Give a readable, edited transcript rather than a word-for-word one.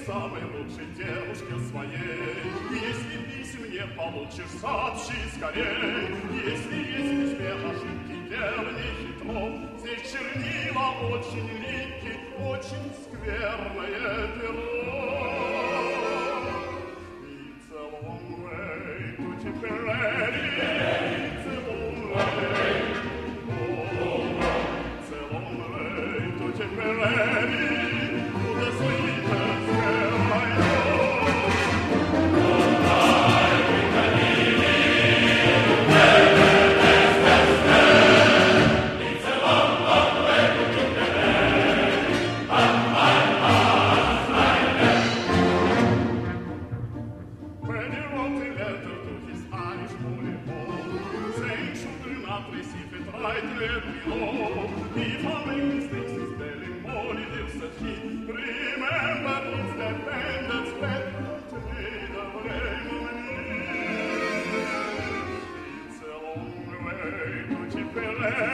самой лучшей девушке своей. Если писем не получишь, сообщи скорей. Если есть в письме ошибки, дело не хитро. Здесь чернила очень липкие, очень скверное перо. It's a long way to Tipperary. It's a long way. It's a long way to Tipperary. To the sweetest girl I know. Right there below. If I make mistakes, it's telling Molly, said he. Remember, it's that man that's bad to me, the blame on me. It's a long way to Tipperary.